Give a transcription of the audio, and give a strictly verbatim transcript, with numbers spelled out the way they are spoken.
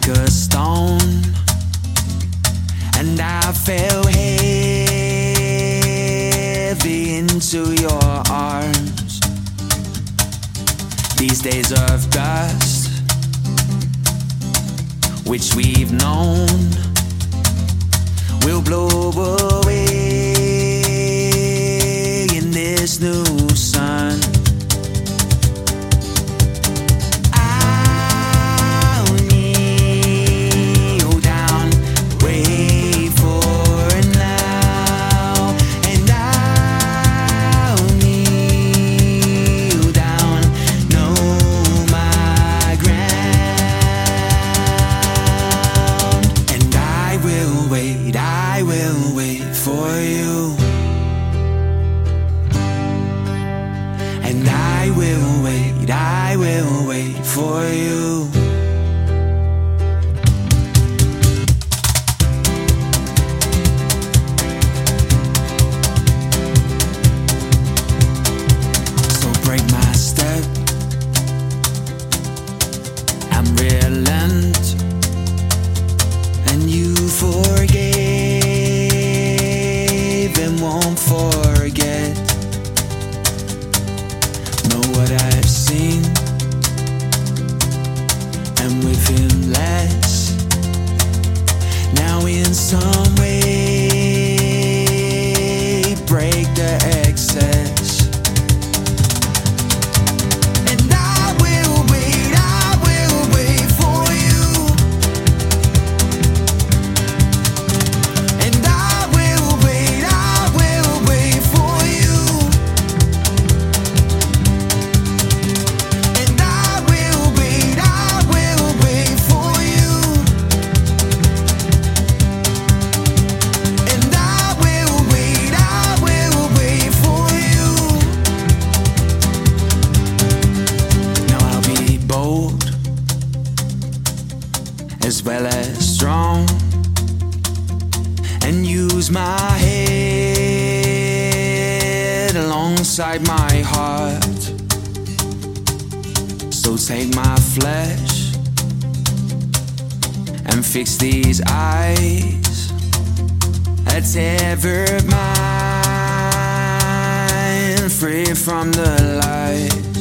like a stone, and I fell heavy into your arms. These days of dust, which we've known, will blow away in this new sun. For you, and I will wait, I will wait for you. So break my step, I'm relent, and you forget and won't forget. Know what I've seen, and with him less. Now in some way break the excess. As well as strong, and use my head alongside my heart. So take my flesh and fix these eyes that severed mine, free from the light.